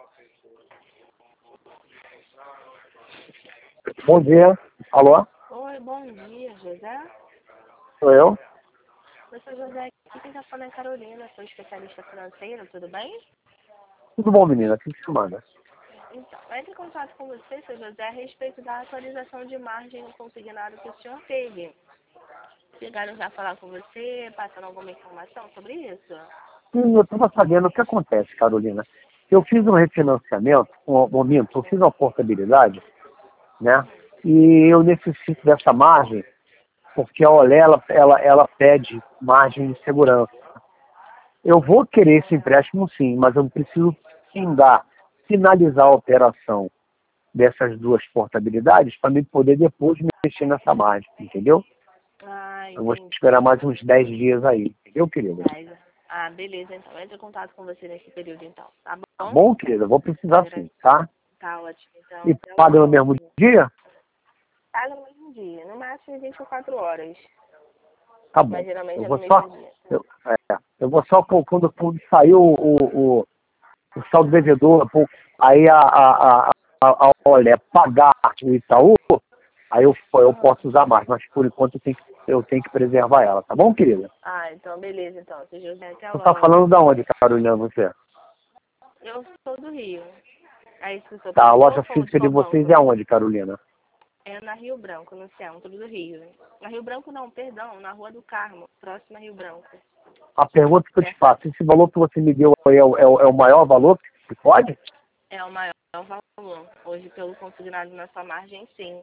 Bom dia. Alô? Oi, bom dia, José. Sou eu? Eu sou José aqui, quem está falando é Carolina, sou especialista financeira, tudo bem? Tudo bom, menina? O que você manda? Então, entre em contato com você, seu José, a respeito da atualização de margem no consignado que o senhor teve. Chegaram já a falar com você, passando alguma informação sobre isso? Sim, eu estava sabendo o que acontece, Carolina. Eu fiz um refinanciamento, eu fiz uma portabilidade, né? E eu necessito dessa margem, porque a Olé, ela pede margem de segurança. Eu vou querer esse empréstimo sim, mas eu preciso finalizar a operação dessas duas portabilidades para me poder depois mexer nessa margem, entendeu? Ah, Eu vou entendi. esperar mais uns 10 dias aí, entendeu, querida? Ah, beleza, então. Entre em contato com você nesse período, então. Tá Tá bom? bom, querida? Eu vou precisar sim, tá? Tá ótimo, então. E Até paga no logo. mesmo dia? Tá no mesmo dia, no máximo 24 horas. Tá Mas bom. geralmente Eu é no vou só. mesmo dia. Eu vou só quando sair o saldo devedor, pô, aí a olha, pagar o Itaú, aí eu posso usar mais, mas por enquanto eu tenho que preservar ela, tá bom, querida? Ah, então beleza, então. Seu José, até Você tá logo. falando da onde, Carolina, você? Eu sou do Rio. É isso que o senhor Tá, a perguntou? loja Ou de física de qual vocês é banco? aonde, Carolina? É na Rio Branco, no centro do Rio. Na Rio Branco não, perdão, na Rua do Carmo, próxima a Rio Branco. A pergunta que eu te Perto. faço, esse valor que você me deu aí é o maior valor que pode? É o maior valor. Hoje, pelo consignado na sua margem, sim.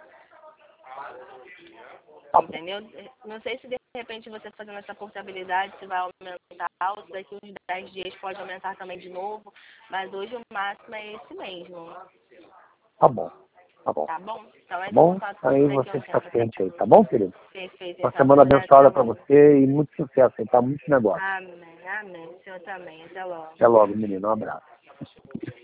Tá bom. Entendeu? Não sei se de repente você fazendo essa portabilidade, se vai aumentar, ou se daqui uns 10 dias pode aumentar também de novo, mas hoje o máximo é esse mesmo. Tá bom. Tá bom. Tá bom? Então Tá entre em bom? contato com Aí você que você eu fica tento, tá ciente aí, bom? tá bom, querido? Perfeito, Uma então, semana José, até abençoada para logo. você e muito sucesso aí, tá? Muito negócio. Amém, amém. O senhor também. Até logo. Até logo, menino. Um abraço.